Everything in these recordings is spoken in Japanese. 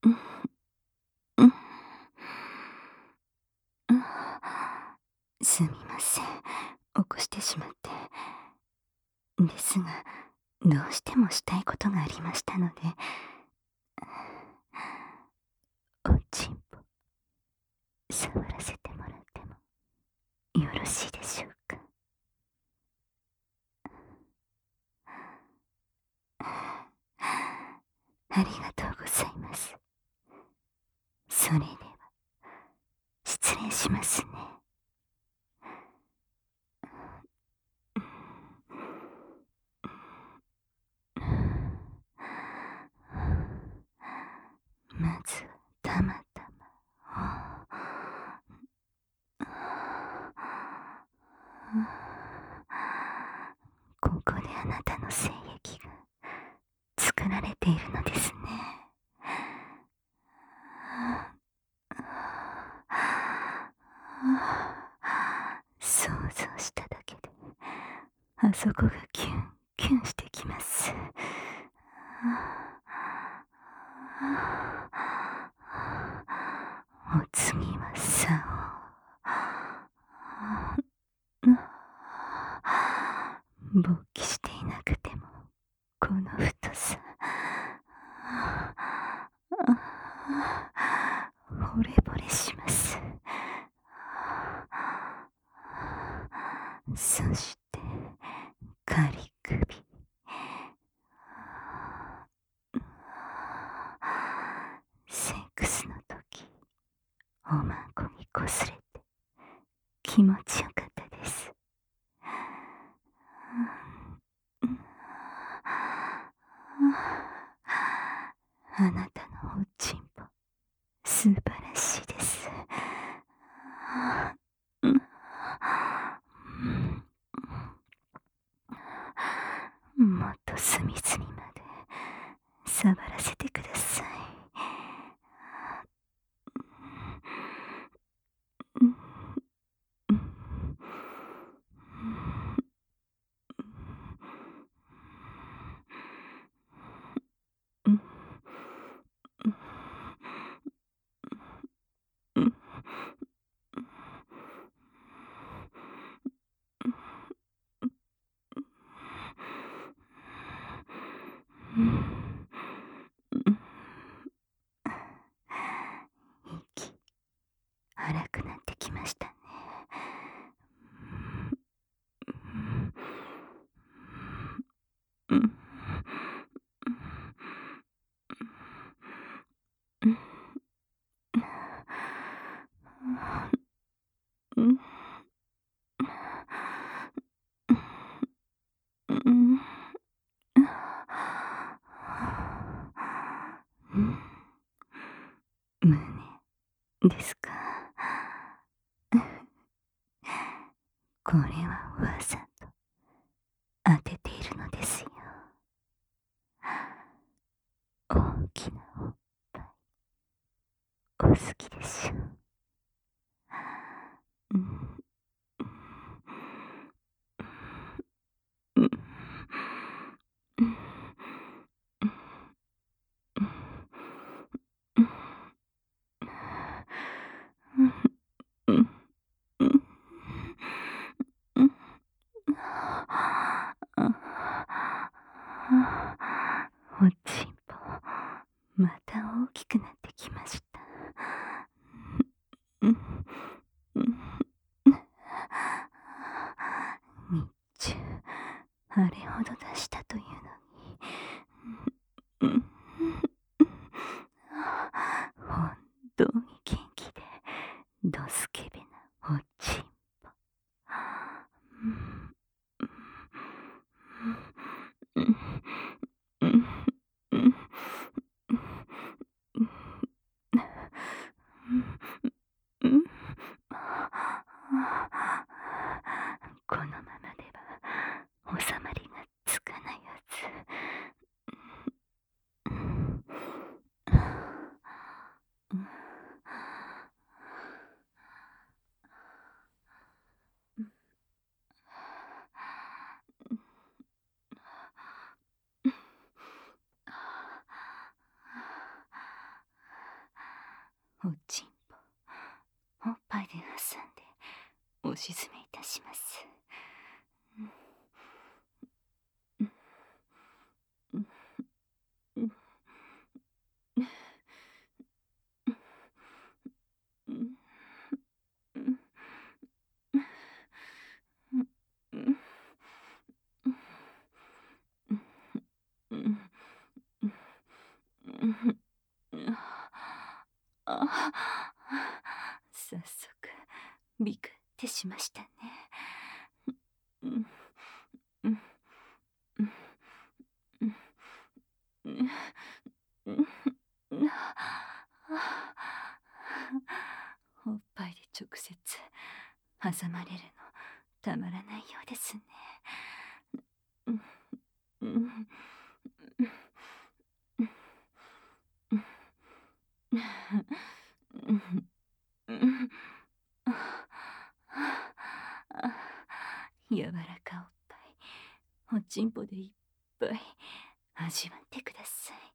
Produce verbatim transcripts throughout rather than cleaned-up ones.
うん、うん、うん。すみません。起こしてしまって。ですが、どうしてもしたいことがありましたので。おちんぽ、触らせてもらってもよろしいでしょうか。ありがとうございます。それでは、失礼しますね。まずはたまたま。ここであなたの精液が作られているのですね。想像しただけであそこがキュンキュンしてきます。お次は竿。勃起していなくてもこの太さ。惚れ惚れします。そして仮首。セックスの時おまんこにこすれて気持ちよかったです。あなたのおちんぽ素晴らしいです。もっと隅々まで触らせてください。息荒くなってきましたね。胸ですか。これはわざと当てているのですよ。大きなおっぱいお好きでしょう。うんうんおちんぽまた大きくなってきました。日中あれほど出したというのに、本当に元気でドスケベなおちんぽ。 おちんぽおっぱいで挟んでお沈めいたします。あ、早速ビクってしましたね。おっぱいで直接挟まれるのたまらないようですね。柔らかおっぱいおちんぽでいっぱい味わってください。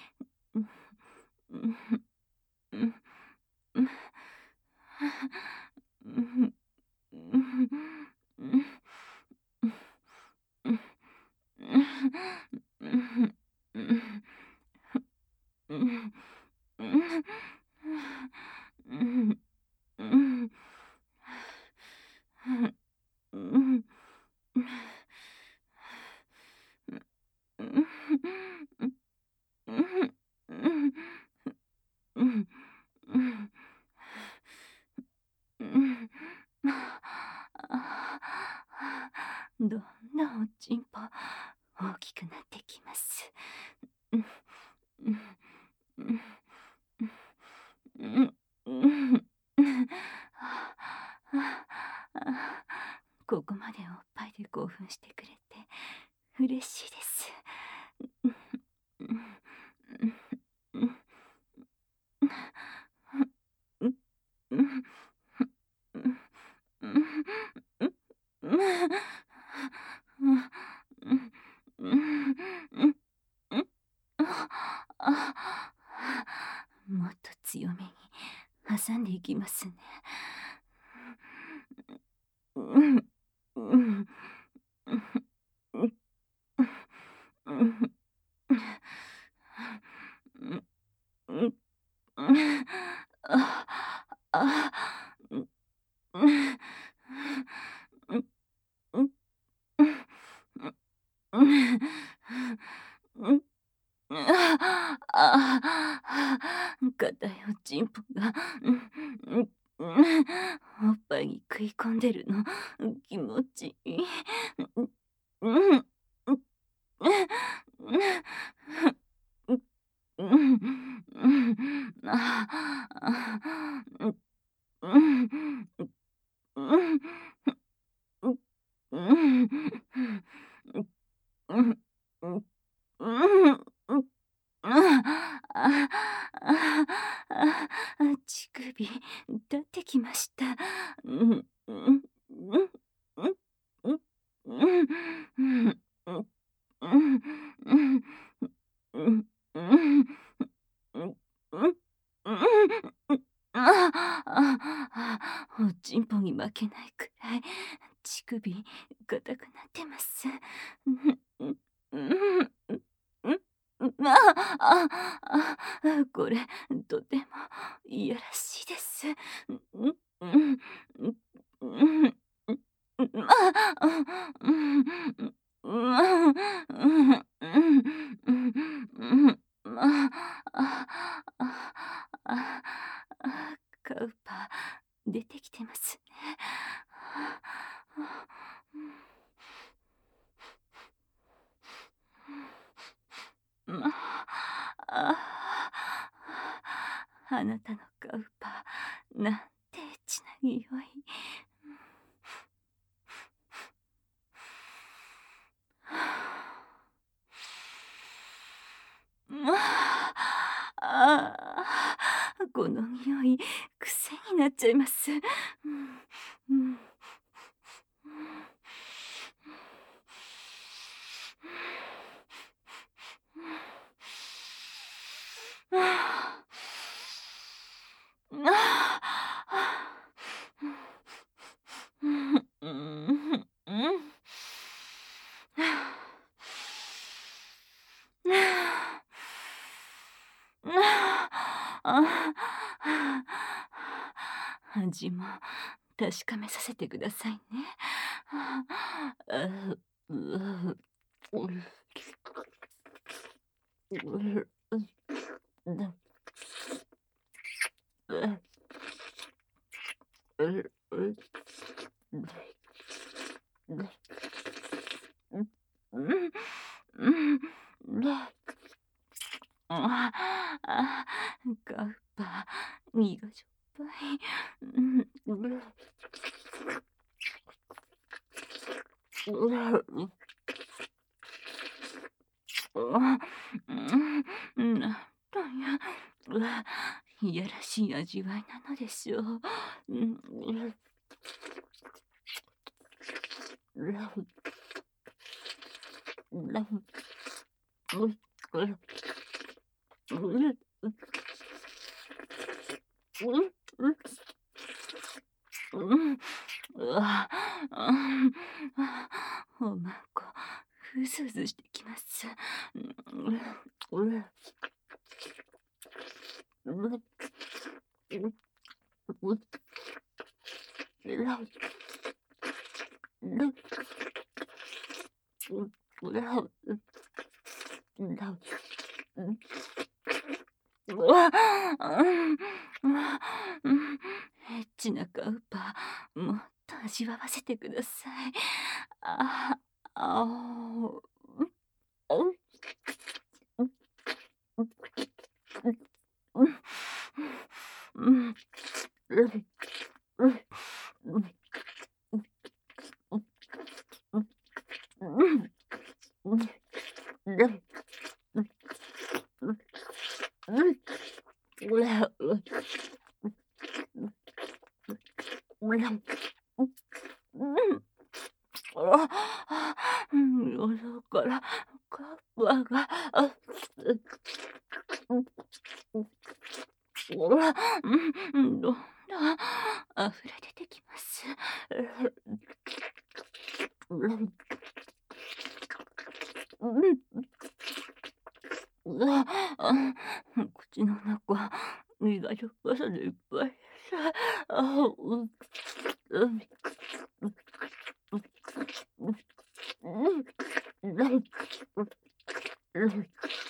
どんどんおちんぽ大きくなってきます。ここまでおっぱいで興奮してくれて嬉しいです。もっと強めに挟んでいきますね。硬いおちんぽがおっぱいに食い込んでるの気持ちいい。乳首立ってきました。おちんぽに負けないくらい乳首硬くなってます。これとてもいやらしいです。カウパ出てきてますね。あなたのカウパなんてエッチな匂い。ああ、この匂い癖になっちゃいます。 ああ、味も確かめさせてくださいね。ああ、うううううああ、ガウパ、身がしょっぱい。うん、ううあ、うん、なんとや、うわ、いやらしい味わいなのでしょう。うん、うラフ、ラフ、ううううううん、うわ、うん、おまんこ、うずうずしてきます。うん、うううううラフ、ラフ、ラフ、ラフ、うわ、うん、うわ、うん、エッチなガウパ、もっと味わわせてください。ああ、あお、うん、うん、うん、うん、うん、うん、うん、うん、うん、うん、うん、ああ、うん、喉からカッパが、あ、う、うん、うわ、うん、どんどん溢れ出てきます。うん、うん、うわ、あ、口の中、身がしょっぱさでいっぱいです。あ、うん、うん、うん、うん、うん、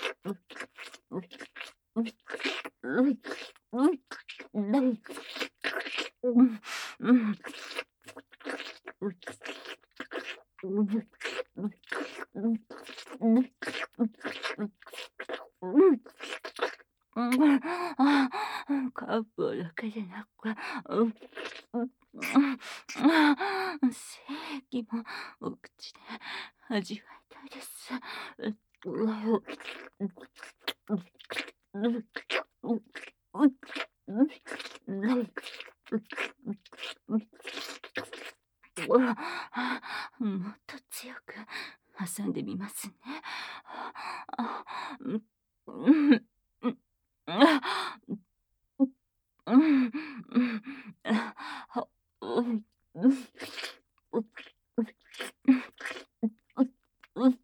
うん、うん、うん、うん、うん、うん、うん、ああ、カップだけでなく、うん、うん、うん、精液もお口で味わいたいです。うわ、うん、うん、うん、うん、うん、うわ、もっと強く挟んでみますね。あ、うん、うん、うん、あ、うん、うん、あ、うん、うん、う、う、う、う、う、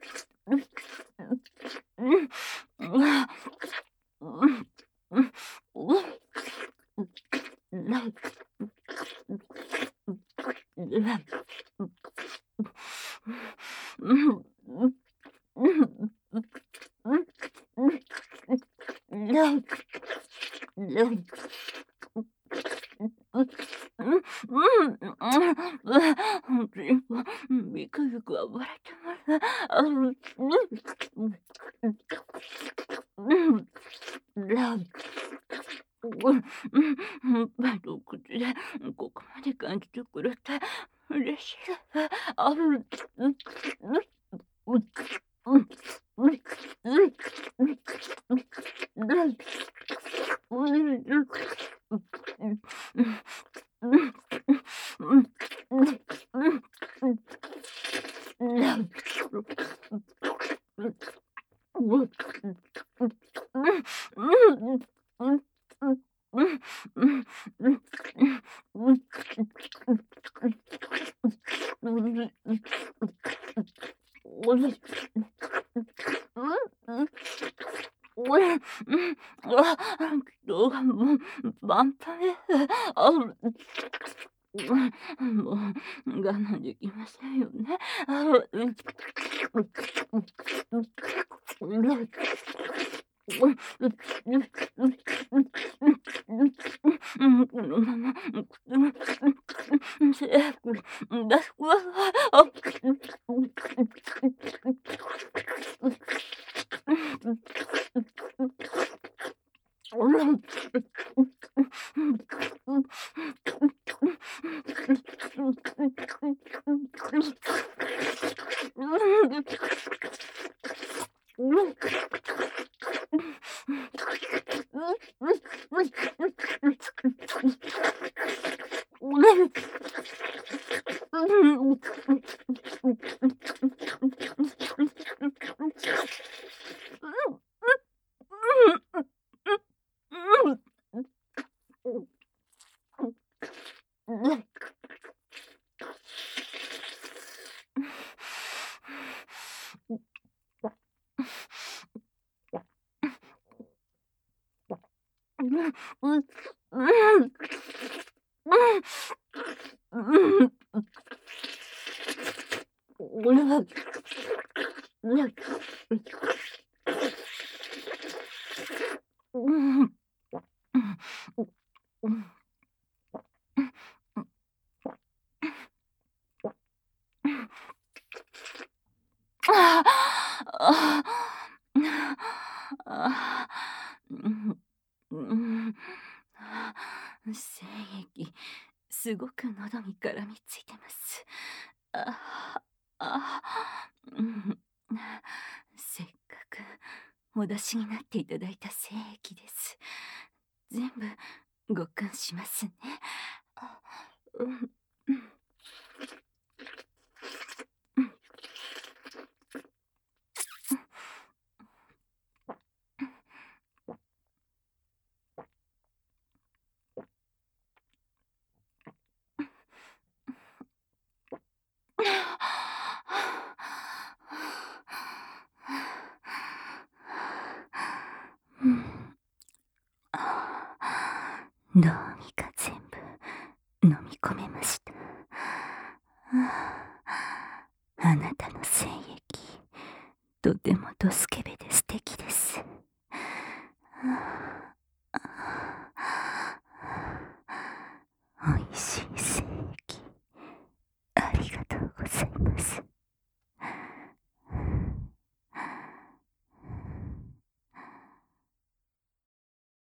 うん、うわ、うん、うん、う、な、な、うん、うん、うん、な、な、うんうんうん、ビクビク暴れてます。あの、うん、うん、うん、ラブ、うん、うん、バイト口でここまで感じてくれて嬉しいです。あの、うん、うん、うん、うん、うん、うん、 음. 아 너가 뭐 만판에 아 뭔가 느끼면서요ね。あこのまませだわあああ。ああ。うん、うん。精液、すごく喉に絡みついてます。ああ、うん。せっかくお出しになっていただいた精液です。全部ごっくんしますね。あ、うん、うん。うん。どうにか全部飲み込めました。あなたの精液、とてもドスケベで素敵です。おいしい精液、ありがとうございます。